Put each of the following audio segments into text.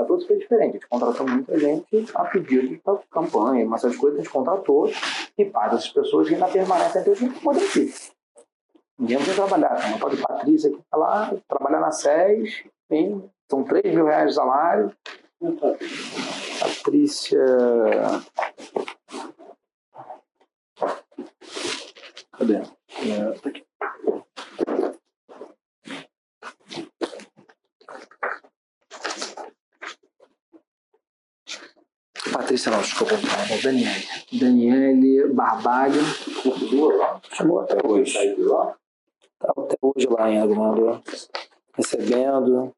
2014 foi diferente. A gente contratou muita gente a pedido da campanha, uma série de coisas a gente contratou, e parte dessas pessoas ainda permanecem até hoje não podem ir. Ninguém vai trabalhar. Tem uma tal de Patrícia que está lá, trabalha na SES, são R$3.000 de salário. Patrícia... Cadê? Tá aqui. Patrícia, não, desculpa, Daniele Barbalho. Chegou até hoje. Tá até hoje lá em Armando, recebendo.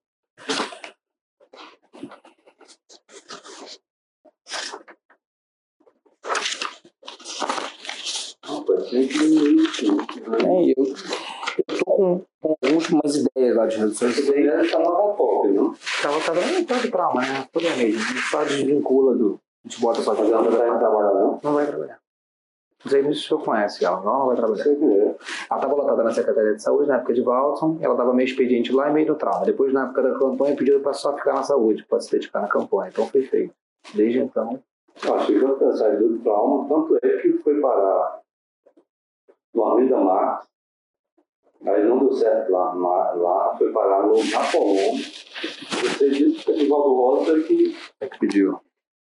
Eu tô com algumas ideias lá de redução. Essa ideia estava na pop, não? Estava dando trauma, né? Tudo é mesmo. A gente só desvincula do. A gente bota pra fazer. Ela não vai trabalhar, não? Não vai trabalhar. Não sei se o senhor conhece ela, não vai trabalhar. Ela estava lotada na Secretaria de Saúde na época de Walton, ela dava meio expediente lá e meio no trauma. Depois, na época da campanha, pediu para só ficar na saúde, para se dedicar na campanha. Então foi feito. Desde então. Eu achei que ela saiu do trauma, tanto é que foi parar no Arlindo Marques, aí não deu certo lá foi parar no Napoleão. Você disse que o Festival do Rosa que pediu.